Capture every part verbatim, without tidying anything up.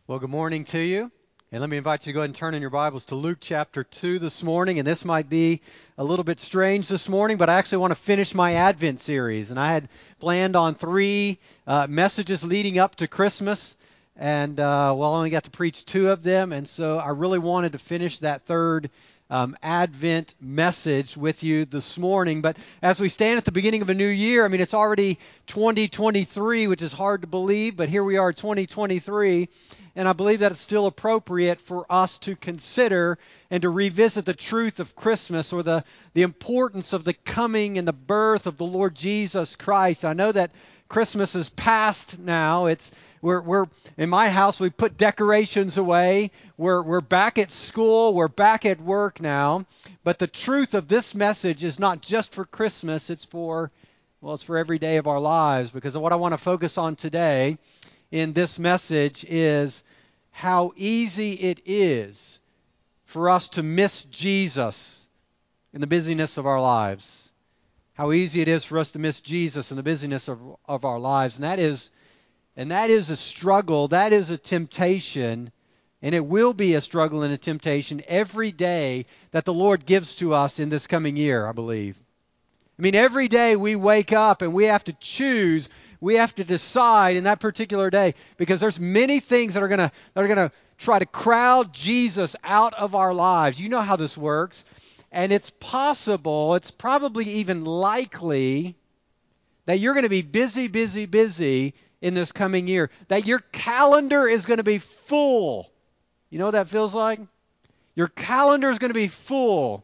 Well, good morning to you. And let me invite you to go ahead and turn in your Bibles to Luke chapter two this morning. And this might be a little bit strange this morning, but I actually want to finish my Advent series. And I had planned on three uh, messages leading up to Christmas. And, uh, well, I only got to preach two of them. And so I really wanted to finish that third um, Advent message with you this morning. But as we stand at the beginning of a new year, I mean, it's already twenty twenty-three, which is hard to believe, but here we are, twenty twenty-three. And I believe that it's still appropriate for us to consider and to revisit the truth of Christmas, or the, the importance of the coming and the birth of the Lord Jesus Christ. I know that Christmas is past now. It's we're we're in my house, we put decorations away. We're we're back at school, we're back at work now. But the truth of this message is not just for Christmas, it's for well, it's for every day of our lives, because what I want to focus on today in this message is how easy it is for us to miss Jesus in the busyness of our lives. How easy it is for us to miss Jesus in the busyness of, of our lives. And that is and that is a struggle, that is a temptation, and it will be a struggle and a temptation every day that the Lord gives to us in this coming year, I believe. I mean, every day we wake up and we have to choose. We have to decide in that particular day, because there's many things that are gonna that are gonna try to crowd Jesus out of our lives. You know how this works, and it's possible, it's probably even likely that you're going to be busy, busy, busy in this coming year. That your calendar is going to be full. You know what that feels like? Your calendar is going to be full,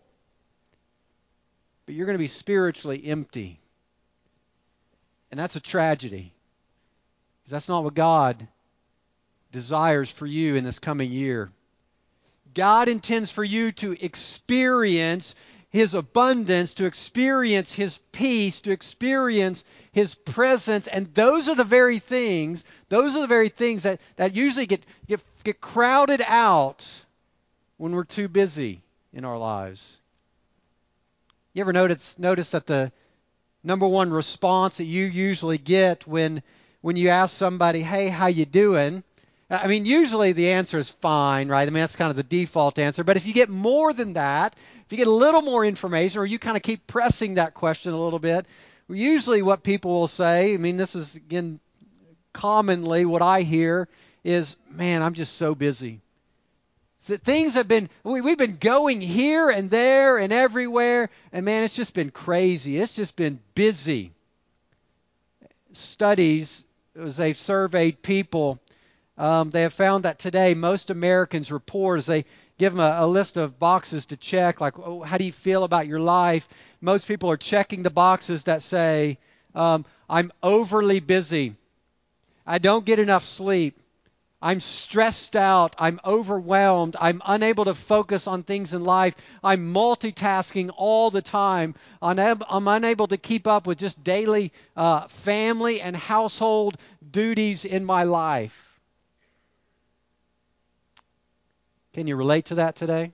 but you're going to be spiritually empty. And that's a tragedy, because that's not what God desires for you in this coming year. God intends for you to experience His abundance, to experience His peace, to experience His presence. And those are the very things, those are the very things that, that usually get, get, get crowded out when we're too busy in our lives. You ever notice, notice that the number one response that you usually get when when you ask somebody, hey, how you doing? I mean, usually the answer is fine, right? I mean, that's kind of the default answer. But if you get more than that, if you get a little more information, or you kind of keep pressing that question a little bit, usually what people will say, I mean, this is, again, commonly what I hear is, man, I'm just so busy. Things have been, we, we've been going here and there and everywhere, and man, it's just been crazy. It's just been busy. Studies, as they've surveyed people, um, they have found that today most Americans report, as they give them a, a list of boxes to check, like, oh, how do you feel about your life? Most people are checking the boxes that say, um, I'm overly busy. I don't get enough sleep. I'm stressed out. I'm overwhelmed. I'm unable to focus on things in life. I'm multitasking all the time. I'm, I'm unable to keep up with just daily uh, family and household duties in my life. Can you relate to that today?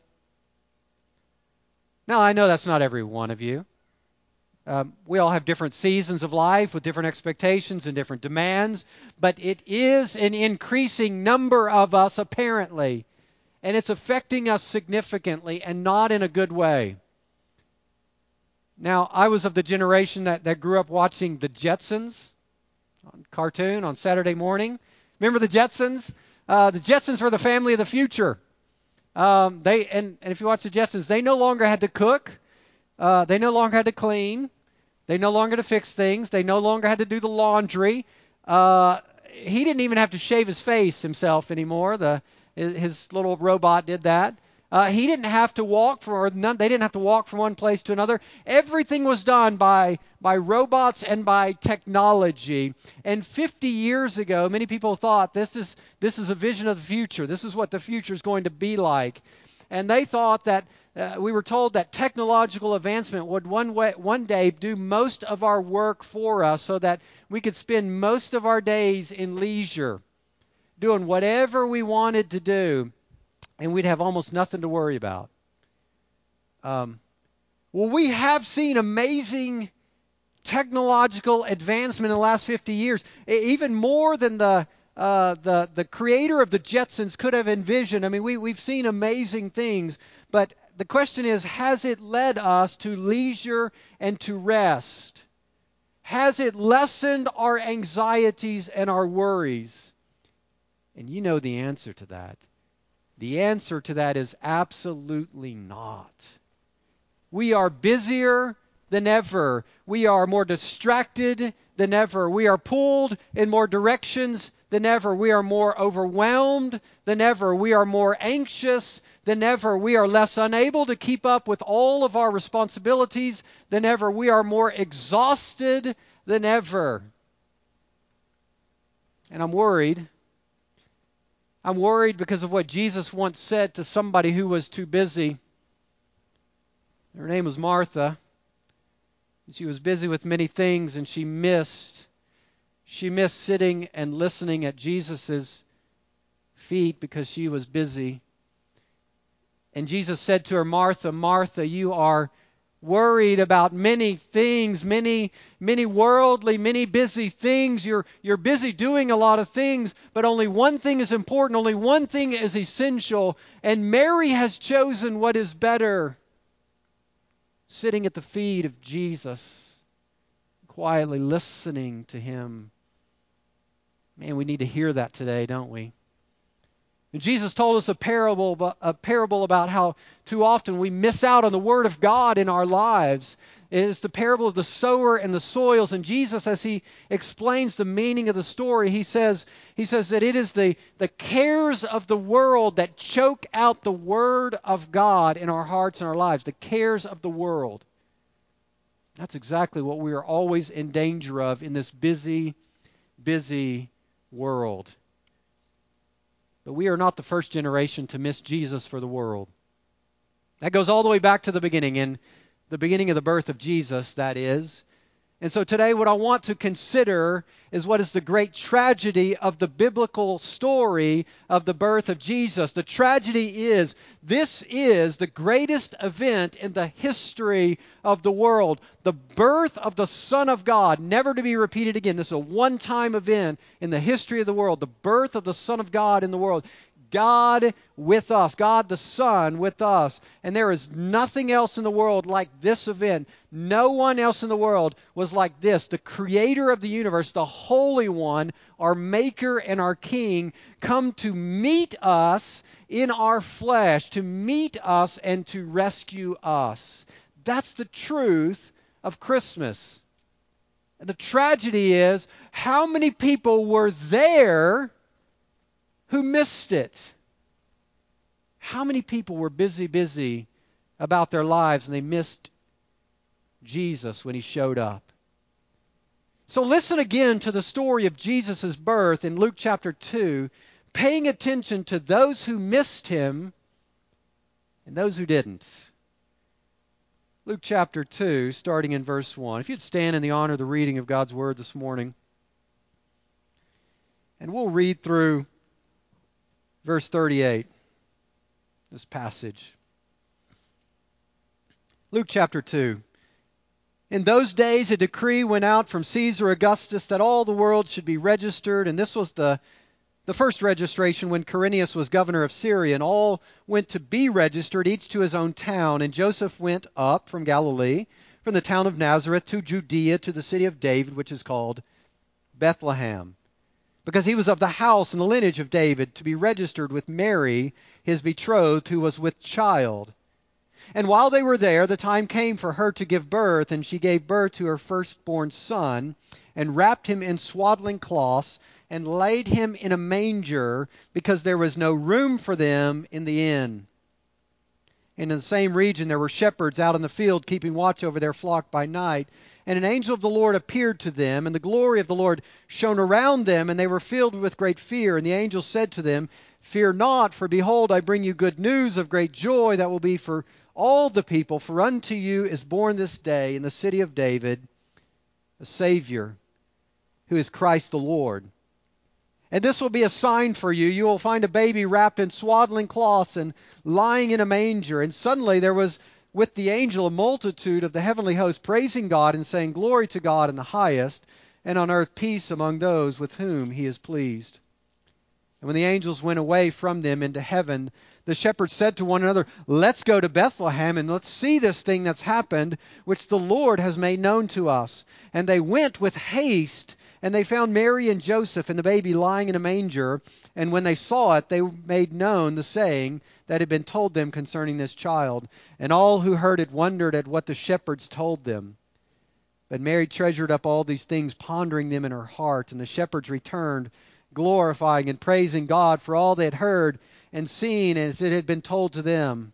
Now, I know that's not every one of you. Um, we all have different seasons of life with different expectations and different demands, but it is an increasing number of us, apparently, and it's affecting us significantly, and not in a good way. Now, I was of the generation that, that grew up watching the Jetsons on cartoon on Saturday morning. Remember the Jetsons? Uh, the Jetsons were the family of the future. Um, they and, and if you watch the Jetsons, they no longer had to cook. Uh, they no longer had to clean. They no longer had to fix things. They no longer had to do the laundry. Uh, he didn't even have to shave his face himself anymore. The his little robot did that. Uh, he didn't have to walk from, or none, they didn't have to walk from one place to another. Everything was done by by robots and by technology. And fifty years ago, many people thought this is this is a vision of the future. This is what the future is going to be like. And they thought that uh, we were told that technological advancement would one way, one day do most of our work for us, so that we could spend most of our days in leisure, doing whatever we wanted to do, and we'd have almost nothing to worry about. Um, well, we have seen amazing technological advancement in the last fifty years, even more than the uh, the the creator of the Jetsons could have envisioned. I mean, we we've seen amazing things, but the question is, has it led us to leisure and to rest? Has it lessened our anxieties and our worries? And you know the answer to that. The answer to that is absolutely not. We are busier than ever. We are more distracted than ever. We are pulled in more directions than ever. We are more overwhelmed than ever. We are more anxious than ever. We are less unable to keep up with all of our responsibilities than ever. We are more exhausted than ever. And I'm worried. I'm worried because of what Jesus once said to somebody who was too busy. Her name was Martha. She was busy with many things, and she missed. She missed sitting and listening at Jesus' feet because she was busy. And Jesus said to her, Martha, Martha, you are worried about many things, many, many worldly, many busy things. You're, you're busy doing a lot of things, but only one thing is important, only one thing is essential. And Mary has chosen what is better. Sitting at the feet of Jesus, quietly listening to Him. Man, we need to hear that today, don't we? And Jesus told us a parable, a parable about how too often we miss out on the Word of God in our lives. It is the parable of the sower and the soils. And Jesus, as He explains the meaning of the story, He says, He says that it is the, the cares of the world that choke out the Word of God in our hearts and our lives. The cares of the world. That's exactly what we are always in danger of in this busy, busy world. But we are not the first generation to miss Jesus for the world. That goes all the way back to the beginning, in the beginning of the birth of Jesus, that is. And so today what I want to consider is what is the great tragedy of the biblical story of the birth of Jesus. The tragedy is, this is the greatest event in the history of the world. The birth of the Son of God, never to be repeated again. This is a one-time event in the history of the world. The birth of the Son of God in the world. God with us, God the Son with us. And there is nothing else in the world like this event. No one else in the world was like this. The Creator of the universe, the Holy One, our Maker and our King, come to meet us in our flesh, to meet us and to rescue us. That's the truth of Christmas. And the tragedy is, how many people were there who missed it? How many people were busy, busy about their lives and they missed Jesus when He showed up? So listen again to the story of Jesus' birth in Luke chapter two, paying attention to those who missed Him and those who didn't. Luke chapter two, starting in verse one. If you'd stand in the honor of the reading of God's Word this morning. And we'll read through verse thirty-eight, this passage. Luke chapter two. In those days a decree went out from Caesar Augustus that all the world should be registered, and this was the, the first registration when Quirinius was governor of Syria, and all went to be registered, each to his own town. And Joseph went up from Galilee, from the town of Nazareth to Judea, to the city of David, which is called Bethlehem, because he was of the house and the lineage of David, to be registered with Mary, his betrothed, who was with child. And while they were there, the time came for her to give birth, and she gave birth to her firstborn son, and wrapped him in swaddling cloths, and laid him in a manger, because there was no room for them in the inn. And in the same region there were shepherds out in the field, keeping watch over their flock by night. And an angel of the Lord appeared to them, and the glory of the Lord shone around them, and they were filled with great fear. And the angel said to them, Fear not, for behold, I bring you good news of great joy that will be for all the people. For unto you is born this day in the city of David a Savior, who is Christ the Lord. And this will be a sign for you. You will find a baby wrapped in swaddling cloths and lying in a manger. And suddenly there was with the angel a multitude of the heavenly host, praising God and saying, Glory to God in the highest, and on earth peace among those with whom He is pleased. And when the angels went away from them into heaven, the shepherds said to one another, "Let's go to Bethlehem and let's see this thing that's happened, which the Lord has made known to us." And they went with haste, and they found Mary and Joseph and the baby lying in a manger. And when they saw it, they made known the saying that had been told them concerning this child. And all who heard it wondered at what the shepherds told them. But Mary treasured up all these things, pondering them in her heart. And the shepherds returned, glorifying and praising God for all they had heard and seen as it had been told to them.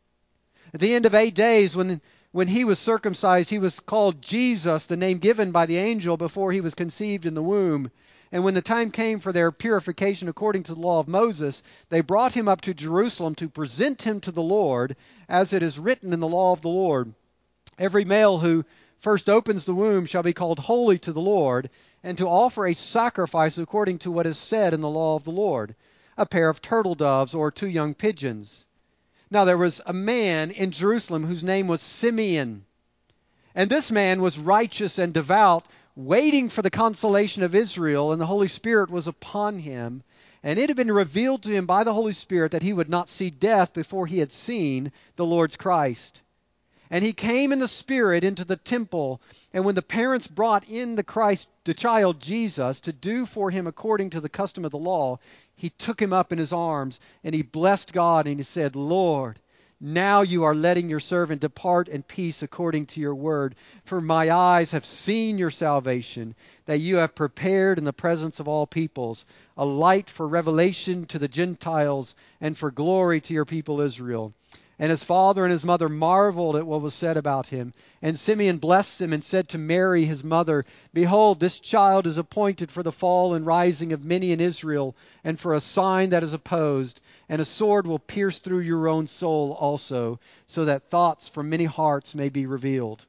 At the end of eight days, when when he was circumcised, he was called Jesus, the name given by the angel before he was conceived in the womb. And when the time came for their purification according to the law of Moses, they brought him up to Jerusalem to present him to the Lord, as it is written in the law of the Lord. Every male who first opens the womb shall be called holy to the Lord, and to offer a sacrifice according to what is said in the law of the Lord, a pair of turtle doves or two young pigeons. Now there was a man in Jerusalem whose name was Simeon. And this man was righteous and devout, waiting for the consolation of Israel, and the Holy Spirit was upon him. And it had been revealed to him by the Holy Spirit that he would not see death before he had seen the Lord's Christ. And he came in the Spirit into the temple, and when the parents brought in the Christ, the child Jesus, to do for him according to the custom of the law, he took him up in his arms, and he blessed God, and he said, "Lord, now you are letting your servant depart in peace according to your word. For my eyes have seen your salvation, that you have prepared in the presence of all peoples, a light for revelation to the Gentiles, and for glory to your people Israel." And his father and his mother marveled at what was said about him. And Simeon blessed him and said to Mary his mother, "Behold, this child is appointed for the fall and rising of many in Israel, and for a sign that is opposed. And a sword will pierce through your own soul also, so that thoughts from many hearts may be revealed."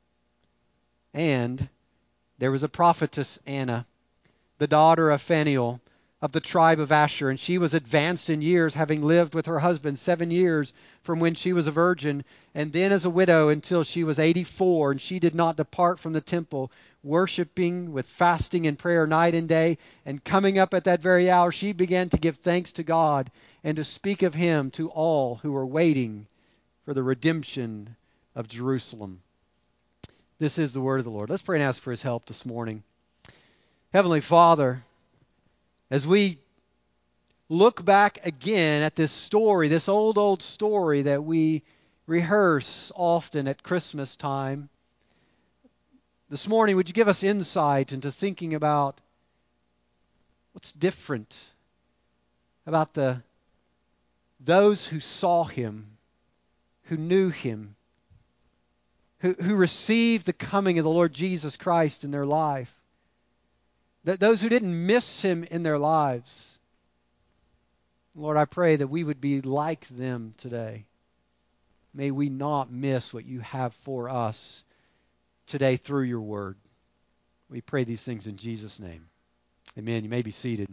And there was a prophetess, Anna, the daughter of Phanuel, of the tribe of Asher, and she was advanced in years, having lived with her husband seven years from when she was a virgin, and then as a widow until she was eighty-four, and she did not depart from the temple, worshiping with fasting and prayer night and day. And coming up at that very hour, she began to give thanks to God and to speak of him to all who were waiting for the redemption of Jerusalem. This is the word of the Lord. Let's pray and ask for his help this morning. Heavenly Father, as we look back again at this story, this old, old story that we rehearse often at Christmas time, this morning, would you give us insight into thinking about what's different about the those who saw him, who knew him, who, who received the coming of the Lord Jesus Christ in their life, that those who didn't miss him in their lives. Lord, I pray that we would be like them today. May we not miss what you have for us today through your word. We pray these things in Jesus' name. Amen. You may be seated.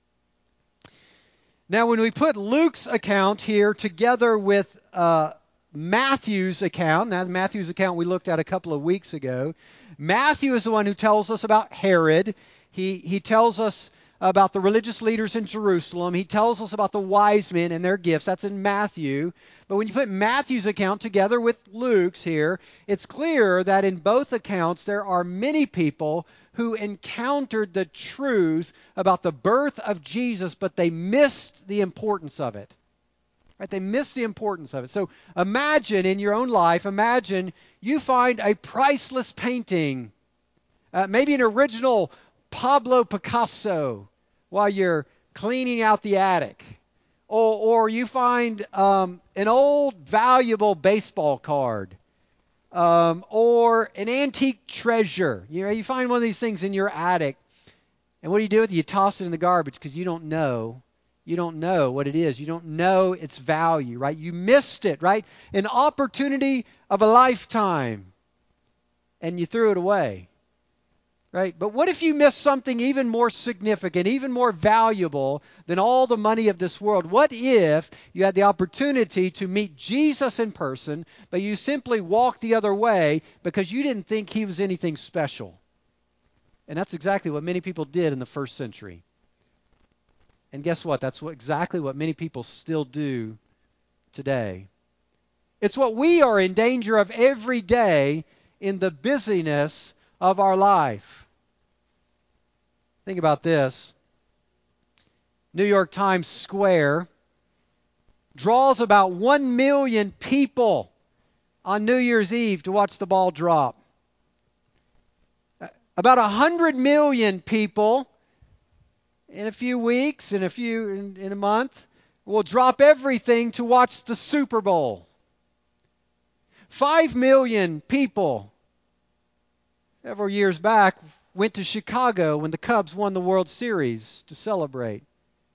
Now, when we put Luke's account here together with uh, Matthew's account, now Matthew's account we looked at a couple of weeks ago, Matthew is the one who tells us about Herod. He, he tells us about the religious leaders in Jerusalem. He tells us about the wise men and their gifts. That's in Matthew. But when you put Matthew's account together with Luke's here, it's clear that in both accounts there are many people who encountered the truth about the birth of Jesus, but they missed the importance of it. Right? They missed the importance of it. So imagine in your own life, imagine you find a priceless painting, uh, maybe an original Pablo Picasso, while you're cleaning out the attic. Or, or you find um, an old valuable baseball card. Um, or an antique treasure. You know, you find one of these things in your attic. And what do you do with it? You toss it in the garbage because you don't know. You don't know what it is. You don't know its value, right? You missed it, right? An opportunity of a lifetime. And you threw it away. Right? But what if you missed something even more significant, even more valuable than all the money of this world? What if you had the opportunity to meet Jesus in person, but you simply walked the other way because you didn't think he was anything special? And that's exactly what many people did in the first century. And guess what? That's what, exactly what many people still do today. It's what we are in danger of every day in the busyness of our life. Think about this. New York Times Square draws about one million people on New Year's Eve to watch the ball drop. About one hundred million people in a few weeks, in a few in, in a month, will drop everything to watch the Super Bowl. Five million people several years back went to Chicago when the Cubs won the World Series to celebrate.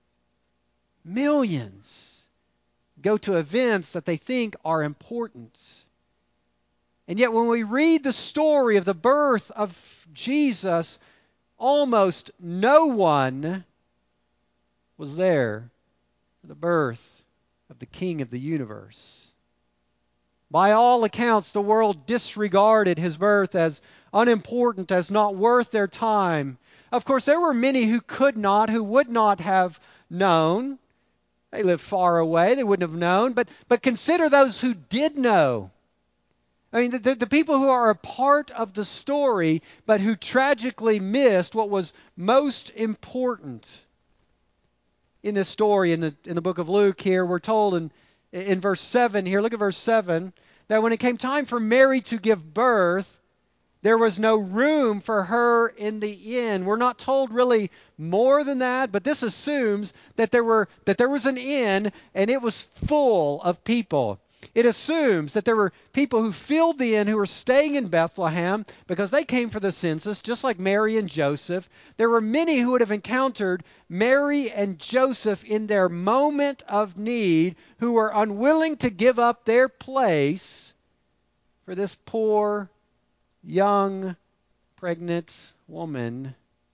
Millions go to events that they think are important. And yet when we read the story of the birth of Jesus, almost no one was there for the birth of the King of the universe. By all accounts, the world disregarded his birth as unimportant, as not worth their time. Of course, there were many who could not, who would not have known. They lived far away. They wouldn't have known. But, but consider those who did know. I mean, the, the people who are a part of the story, but who tragically missed what was most important. In this story, in the, in the book of Luke here, we're told in, in verse seven here, look at verse seven, that when it came time for Mary to give birth, there was no room for her in the inn. We're not told really more than that, but this assumes that there were that there was an inn and it was full of people. It assumes that there were people who filled the inn who were staying in Bethlehem because they came for the census, just like Mary and Joseph. There were many who would have encountered Mary and Joseph in their moment of need who were unwilling to give up their place for this poor, young, pregnant woman.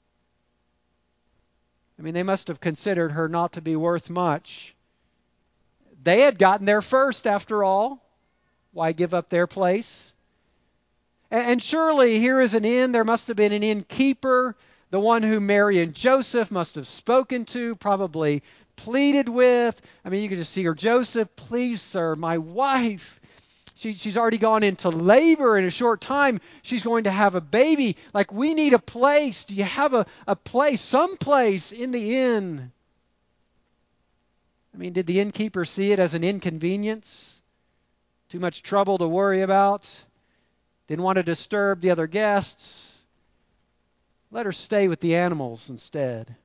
I mean, they must have considered her not to be worth much. They had gotten there first, after all. Why give up their place? And surely here is an inn. There must have been an innkeeper, the one who Mary and Joseph must have spoken to, probably pleaded with. I mean, you can just see her. Joseph, please, sir, my wife. She, she's already gone into labor in a short time. She's going to have a baby. Like, we need a place. Do you have a, a place, some place in the inn? I mean, did the innkeeper see it as an inconvenience? Too much trouble to worry about? Didn't want to disturb the other guests? Let her stay with the animals instead.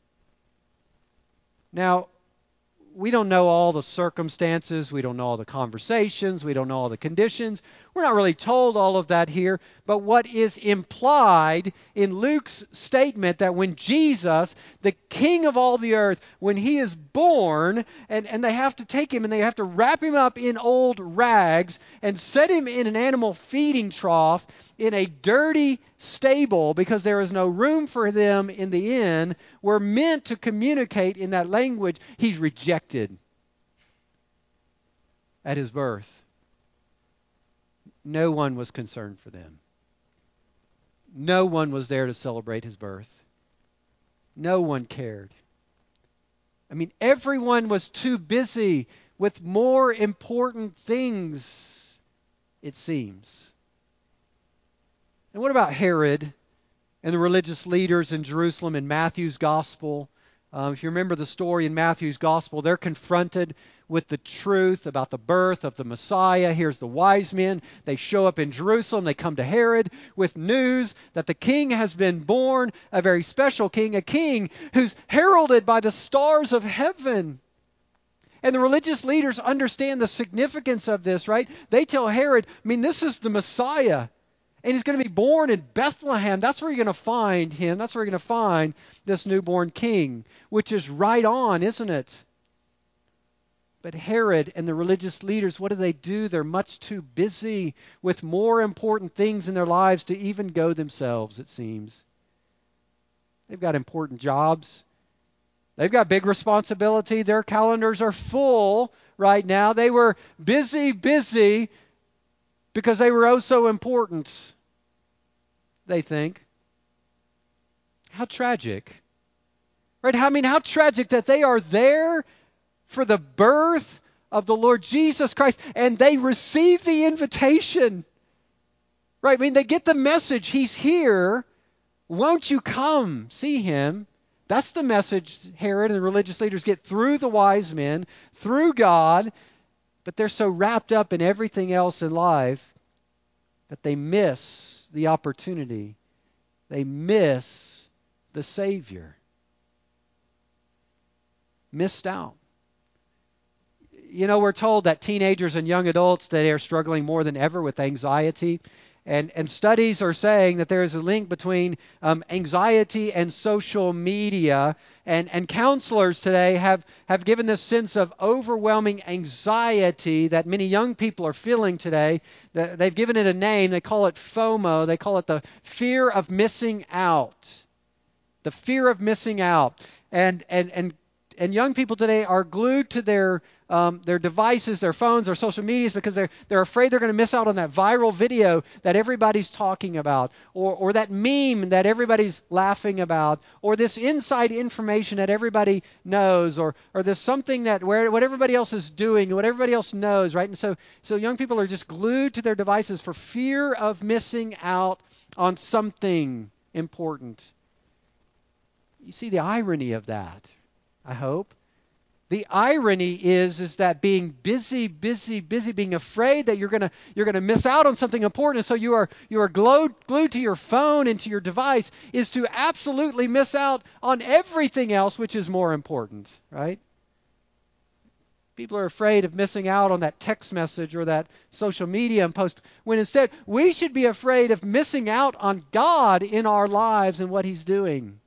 Now, we don't know all the circumstances. We don't know all the conversations. We don't know all the conditions. We're not really told all of that here. But what is implied in Luke's statement that when Jesus, the King of all the earth, when he is born, and, and they have to take him and they have to wrap him up in old rags and set him in an animal feeding trough in a dirty stable because there is no room for them in the inn, were meant to communicate in that language. He's rejected at his birth. No one was concerned for them. No one was there to celebrate his birth. No one cared. I mean, everyone was too busy with more important things, it seems. And what about Herod and the religious leaders in Jerusalem in Matthew's gospel? Um, if you remember the story in Matthew's gospel, they're confronted with the truth about the birth of the Messiah. Here's the wise men. They show up in Jerusalem. They come to Herod with news that the king has been born, a very special king, a king who's heralded by the stars of heaven. And the religious leaders understand the significance of this, right? They tell Herod, I mean, this is the Messiah. And he's going to be born in Bethlehem. That's where you're going to find him. That's where you're going to find this newborn king, which is right on, isn't it? But Herod and the religious leaders, what do they do? They're much too busy with more important things in their lives to even go themselves, it seems. They've got important jobs. They've got big responsibility. Their calendars are full right now. They were busy, busy, because they were oh so important, they think. How tragic Right? I mean, how tragic that they are there for the birth of the Lord Jesus Christ, and they receive the invitation. Right? I mean, they get the message, He's here. Won't you come see Him? That's the message Herod and the religious leaders get through the wise men, through God, but they're so wrapped up in everything else in life that they miss the opportunity. They miss the Savior. Missed out. You know, we're told that teenagers and young adults today are struggling more than ever with anxiety. And, and studies are saying that there is a link between um, anxiety and social media. And, and counselors today have, have given this sense of overwhelming anxiety that many young people are feeling today. They've given it a name. They call it FOMO. They call it the fear of missing out. The fear of missing out. And, and, and, and young people today are glued to their Um, their devices, their phones, their social medias, because they're they're afraid they're going to miss out on that viral video that everybody's talking about, or or that meme that everybody's laughing about, or this inside information that everybody knows, or or this something that where what everybody else is doing, what everybody else knows, right? And so so young people are just glued to their devices for fear of missing out on something important. You see the irony of that, I hope. The irony is, is that being busy, busy, busy, being afraid that you're gonna you're gonna miss out on something important, so you are you are glued glued to your phone and to your device, is to absolutely miss out on everything else which is more important, right? People are afraid of missing out on that text message or that social media post, when instead we should be afraid of missing out on God in our lives and what He's doing.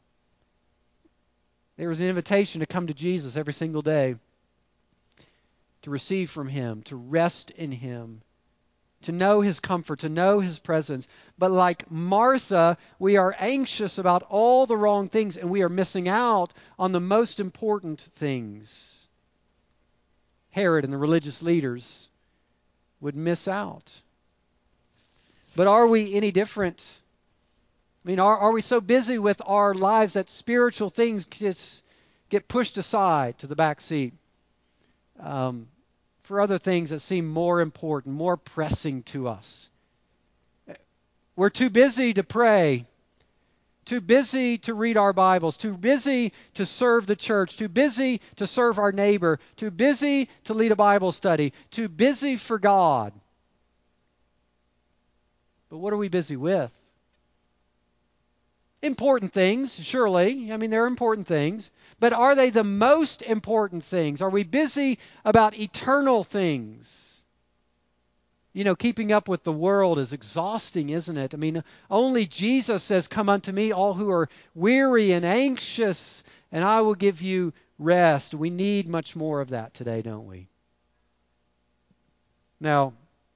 There was an invitation to come to Jesus every single day, to receive from Him, to rest in Him, to know His comfort, to know His presence. But like Martha, we are anxious about all the wrong things, and we are missing out on the most important things. Herod and the religious leaders would miss out. But are we any different? I mean, are, are we so busy with our lives that spiritual things just get pushed aside to the back seat um, for other things that seem more important, more pressing to us? We're too busy to pray, too busy to read our Bibles, too busy to serve the church, too busy to serve our neighbor, too busy to lead a Bible study, too busy for God. But what are we busy with? Important things, surely. I mean, they're important things. But are they the most important things? Are we busy about eternal things? You know, keeping up with the world is exhausting, isn't it? I mean, only Jesus says, "Come unto me, all who are weary and anxious, and I will give you rest." We need much more of that today, don't we? Now,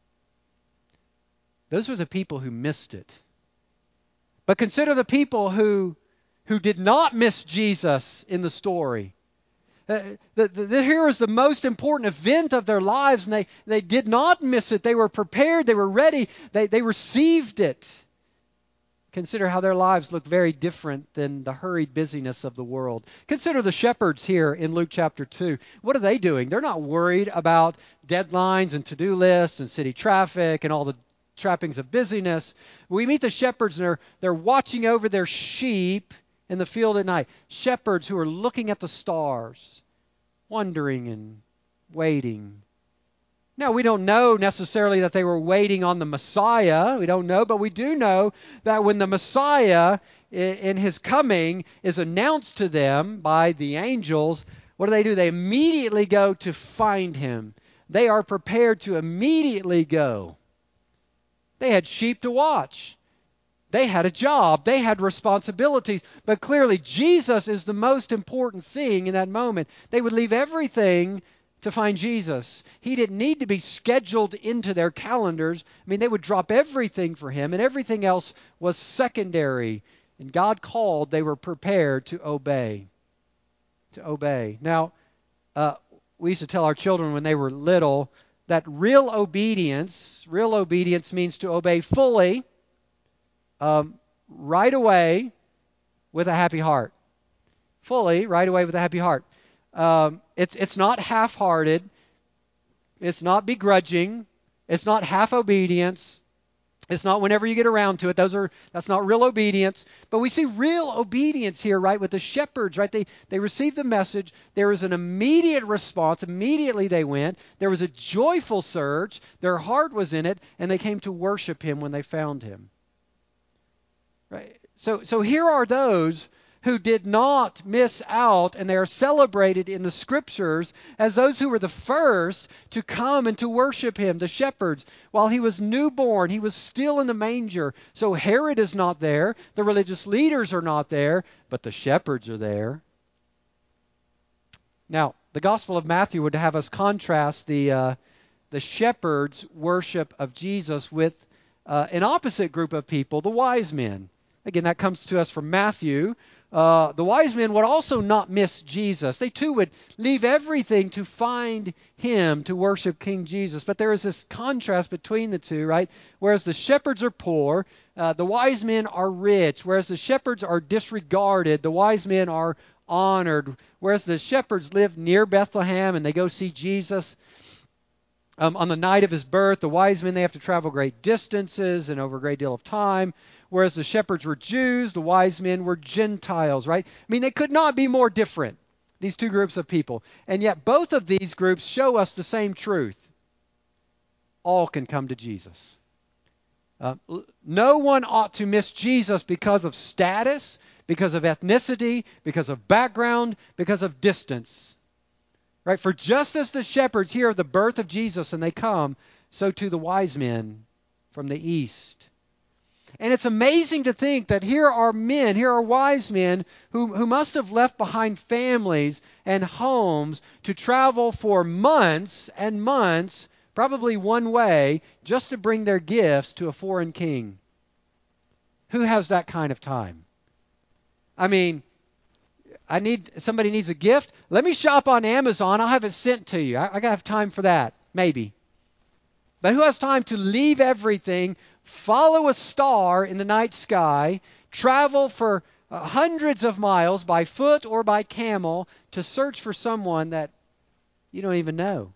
those are the people who missed it. But consider the people who who did not miss Jesus in the story. Uh, the, the, the, here was the most important event of their lives, and they, they did not miss it. They were prepared. They were ready. They, they received it. Consider how their lives look very different than the hurried busyness of the world. Consider the shepherds here in Luke chapter two. What are they doing? They're not worried about deadlines and to-do lists and city traffic and all the trappings of busyness. We meet the shepherds, and they're, they're watching over their sheep in the field at night. Shepherds who are looking at the stars, wondering and waiting. Now, we don't know necessarily that they were waiting on the Messiah. We don't know, but we do know that when the Messiah in His coming is announced to them by the angels, what do they do? They immediately go to find Him. They are prepared to immediately go. They had sheep to watch. They had a job. They had responsibilities. But clearly, Jesus is the most important thing in that moment. They would leave everything to find Jesus. He didn't need to be scheduled into their calendars. I mean, they would drop everything for Him, and everything else was secondary. And God called, they were prepared to obey. To obey. Now, uh, we used to tell our children when they were little that real obedience, real obedience means to obey fully, um, right away, with a happy heart. fully right away with a happy heart. Um, it's it's not half-hearted. It's not begrudging. It's not half obedience. It's not whenever you get around to it. Those are that's not real obedience. But we see real obedience here, right, with the shepherds, right? They they received the message. There was an immediate response. Immediately they went. There was a joyful search. Their heart was in it, and they came to worship him when they found him. Right? So so here are those who did not miss out, and they are celebrated in the Scriptures as those who were the first to come and to worship him, the shepherds. While he was newborn, he was still in the manger. So Herod is not there, the religious leaders are not there, but the shepherds are there. Now, the Gospel of Matthew would have us contrast the uh, the shepherds' worship of Jesus with uh, an opposite group of people, the wise men. Again, that comes to us from Matthew. Uh, the wise men would also not miss Jesus. They too would leave everything to find him, to worship King Jesus. But there is this contrast between the two, right? Whereas the shepherds are poor, uh, the wise men are rich. Whereas the shepherds are disregarded, the wise men are honored. Whereas the shepherds live near Bethlehem and they go see Jesus um, on the night of his birth, the wise men, they have to travel great distances and over a great deal of time. Whereas the shepherds were Jews, the wise men were Gentiles, right? I mean, they could not be more different, these two groups of people. And yet both of these groups show us the same truth. All can come to Jesus. Uh, no one ought to miss Jesus because of status, because of ethnicity, because of background, because of distance. Right? For just as the shepherds hear of the birth of Jesus and they come, so too the wise men from the east. And it's amazing to think that here are men, here are wise men who, who must have left behind families and homes to travel for months and months, probably one way, just to bring their gifts to a foreign king. Who has that kind of time? I mean, I need somebody needs a gift. Let me shop on Amazon. I'll have it sent to you. I, I gotta have time for that, maybe. But who has time to leave everything, follow a star in the night sky, travel for uh, hundreds of miles by foot or by camel to search for someone that you don't even know?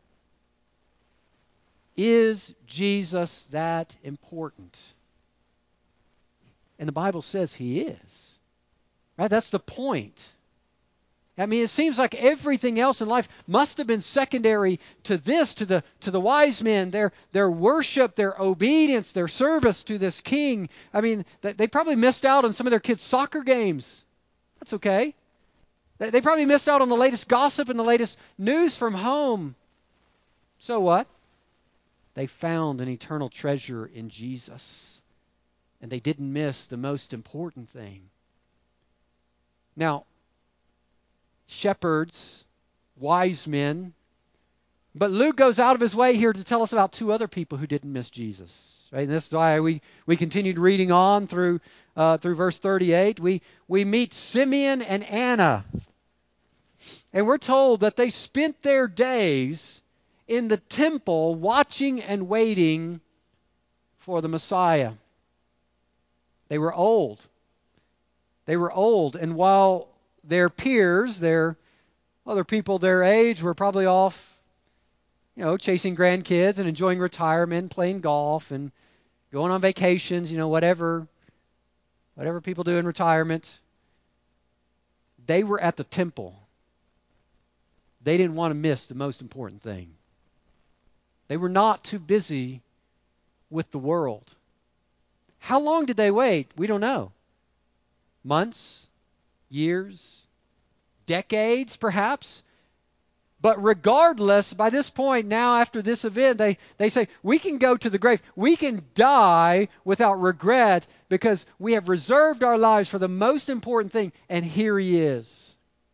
Is Jesus that important? And the Bible says he is. Right? That's the point. I mean, it seems like everything else in life must have been secondary to this, to the to the wise men, their their worship, their obedience, their service to this king. I mean, they probably missed out on some of their kids' soccer games. That's okay. They probably missed out on the latest gossip and the latest news from home. So what? They found an eternal treasure in Jesus. And they didn't miss the most important thing. Now, shepherds, wise men. But Luke goes out of his way here to tell us about two other people who didn't miss Jesus. Right? And this is why we, we continued reading on through uh, through verse thirty-eight. We we meet Simeon and Anna. And we're told that they spent their days in the temple watching and waiting for the Messiah. They were old. They were old, and while their peers, their other people their age, were probably off, you know, chasing grandkids and enjoying retirement, playing golf and going on vacations, you know, whatever, whatever people do in retirement. They were at the temple. They didn't want to miss the most important thing. They were not too busy with the world. How long did they wait? We don't know. Months, years, decades perhaps. But regardless, by this point now after this event, they, they say, we can go to the grave. We can die without regret because we have reserved our lives for the most important thing, and here he is.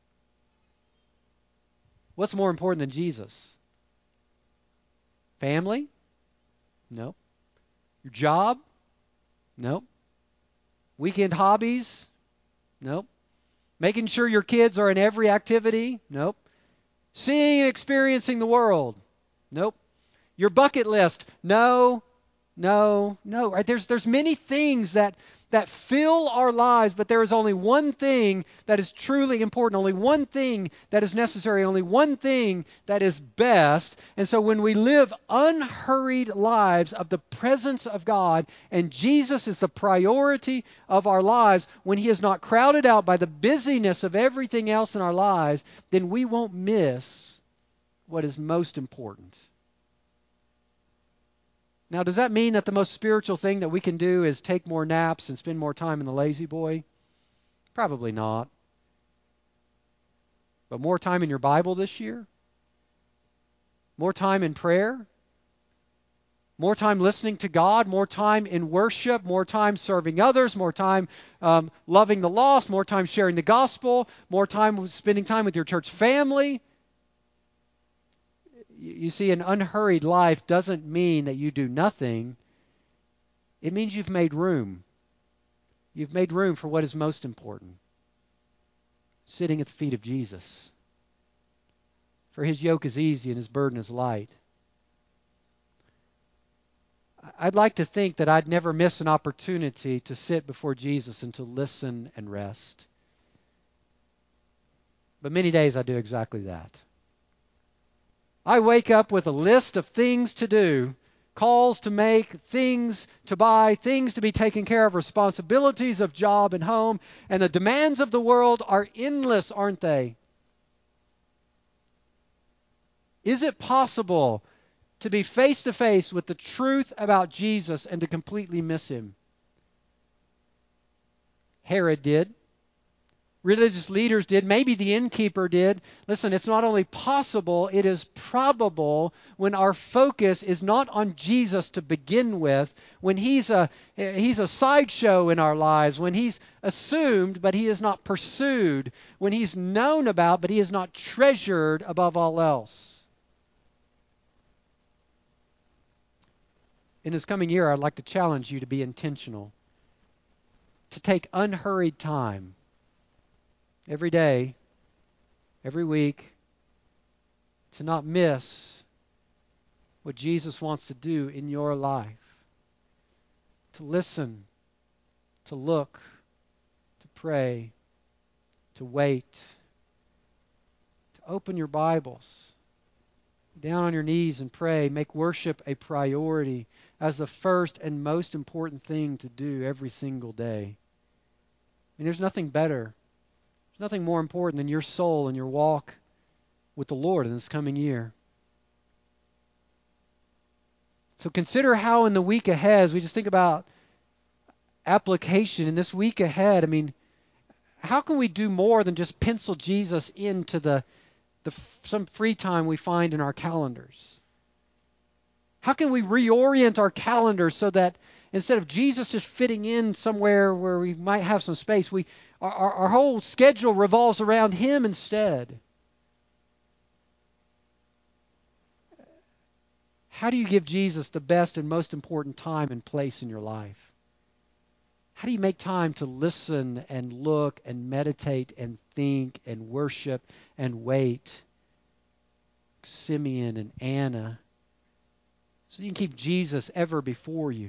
What's more important than Jesus? Family? No. Your job? No. Weekend hobbies? Nope. Making sure your kids are in every activity? Nope. Seeing and experiencing the world? Nope. Your bucket list? No. No, no. Right? There's there's many things that that fill our lives, but there is only one thing that is truly important, only one thing that is necessary, only one thing that is best. And so when we live unhurried lives of the presence of God, and Jesus is the priority of our lives, when he is not crowded out by the busyness of everything else in our lives, then we won't miss what is most important. Now, does that mean that the most spiritual thing that we can do is take more naps and spend more time in the lazy boy? Probably not. But more time in your Bible this year? More time in prayer? More time listening to God? More time in worship? More time serving others? More time um, loving the lost? More time sharing the gospel? More time spending time with your church family? You see, an unhurried life doesn't mean that you do nothing. It means you've made room. You've made room for what is most important. Sitting at the feet of Jesus. For his yoke is easy and his burden is light. I'd like to think that I'd never miss an opportunity to sit before Jesus and to listen and rest. But many days I do exactly that. I wake up with a list of things to do, calls to make, things to buy, things to be taken care of, responsibilities of job and home, and the demands of the world are endless, aren't they? Is it possible to be face to face with the truth about Jesus and to completely miss him? Herod did. Religious leaders did. Maybe the innkeeper did. Listen, it's not only possible, it is probable when our focus is not on Jesus to begin with, when he's a, he's a sideshow in our lives, when he's assumed but he is not pursued, when he's known about but he is not treasured above all else. In this coming year, I'd like to challenge you to be intentional, to take unhurried time every day, every week, to not miss what Jesus wants to do in your life. To listen, to look, to pray, to wait, to open your Bibles, down on your knees and pray. Make worship a priority as the first and most important thing to do every single day. I mean, there's nothing better. There's nothing more important than your soul and your walk with the Lord in this coming year. So consider how in the week ahead, as we just think about application in this week ahead, I mean, how can we do more than just pencil Jesus into the, the some free time we find in our calendars? How can we reorient our calendars so that instead of Jesus just fitting in somewhere where we might have some space, we our, our, our whole schedule revolves around him instead? How do you give Jesus the best and most important time and place in your life? How do you make time to listen and look and meditate and think and worship and wait? Simeon and Anna. So you can keep Jesus ever before you.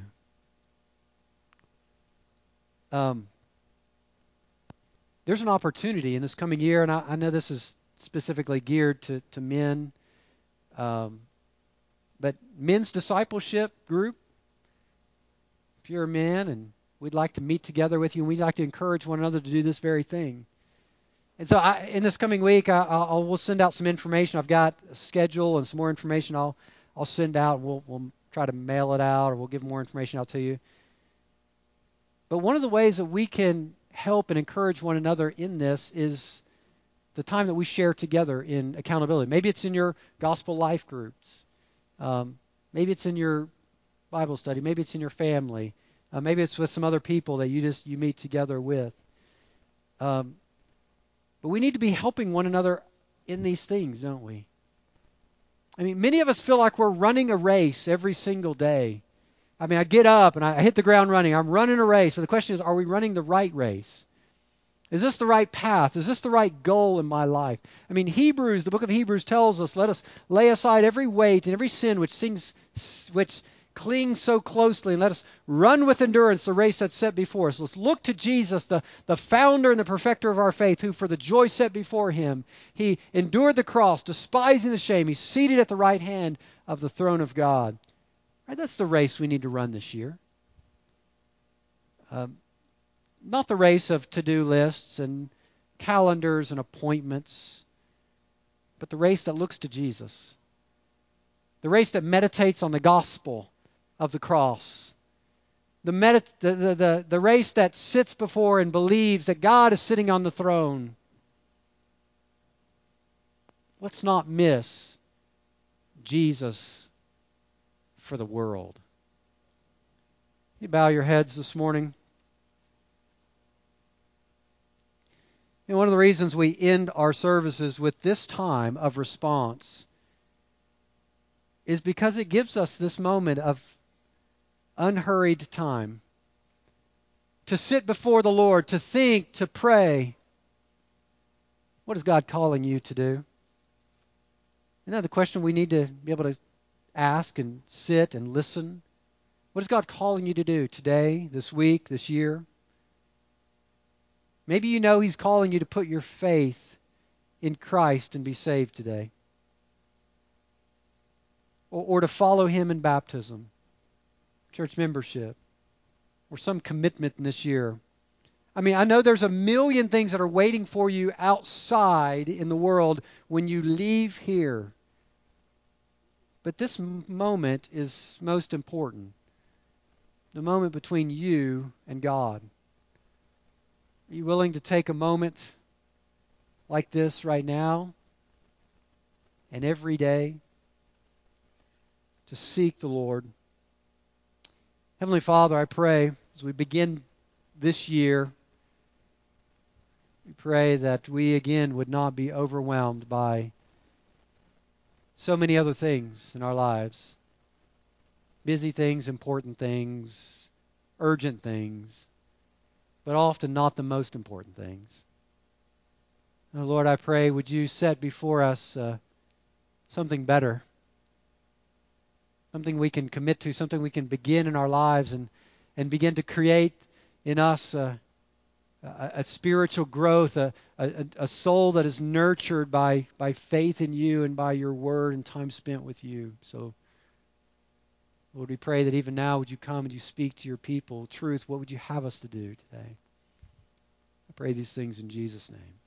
Um, there's an opportunity in this coming year, and I, I know this is specifically geared to, to men, um, but men's discipleship group, if you're a man, and we'd like to meet together with you, and we'd like to encourage one another to do this very thing. And so I, in this coming week, I, I'll, we'll send out some information. I've got a schedule and some more information I'll I'll send out. We'll, we'll try to mail it out, or we'll give more information out to you. But one of the ways that we can help and encourage one another in this is the time that we share together in accountability. Maybe it's in your gospel life groups. Um, maybe it's in your Bible study. Maybe it's in your family. Uh, maybe it's with some other people that you just you meet together with. Um, but we need to be helping one another in these things, don't we? I mean, many of us feel like we're running a race every single day. I mean, I get up and I hit the ground running. I'm running a race. But the question is, are we running the right race? Is this the right path? Is this the right goal in my life? I mean, Hebrews, the book of Hebrews tells us, let us lay aside every weight and every sin which sings, which cling so closely and let us run with endurance the race that's set before us. Let's look to Jesus, the, the founder and the perfecter of our faith, who for the joy set before him, he endured the cross, despising the shame. He's seated at the right hand of the throne of God. Right, that's the race we need to run this year. Um, not the race of to-do lists and calendars and appointments, but the race that looks to Jesus. The race that meditates on the gospel of the cross. The, medit- the, the, the, the race that sits before and believes that God is sitting on the throne. Let's not miss Jesus for the world. You bow your heads this morning. And one of the reasons we end our services with this time of response is because it gives us this moment of unhurried time to sit before the Lord, to think, to pray. What is God calling you to do? Isn't that the question we need to be able to ask and sit and listen? What is God calling you to do today, this week, this year? Maybe you know He's calling you to put your faith in Christ and be saved today. Or, or to follow Him in baptism, church membership, or some commitment in this year. I mean, I know there's a million things that are waiting for you outside in the world when you leave here. But this m- moment is most important. The moment between you and God. Are you willing to take a moment like this right now and every day to seek the Lord? Heavenly Father, I pray as we begin this year, we pray that we again would not be overwhelmed by so many other things in our lives. Busy things, important things, urgent things, but often not the most important things. Oh, Lord, I pray, would you set before us uh, something better, something we can commit to, something we can begin in our lives and, and begin to create in us uh, a, a spiritual growth, a, a, a soul that is nurtured by, by faith in you and by your word and time spent with you. So, Lord, we pray that even now would you come and you speak to your people truth. What would you have us to do today? I pray these things in Jesus' name.